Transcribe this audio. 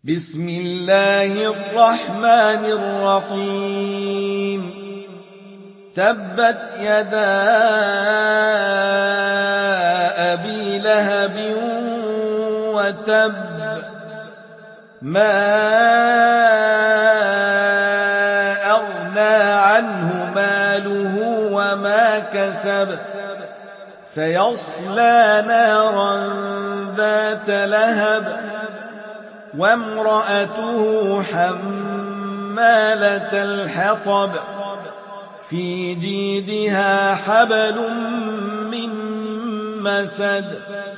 بسم الله الرحمن الرحيم تبت يدا أبي لهب وتب ما أغنى عنه ماله وما كسب سيصلى نارا ذات لهب وامرأته حمالة الحطب في جيدها حبل من مسد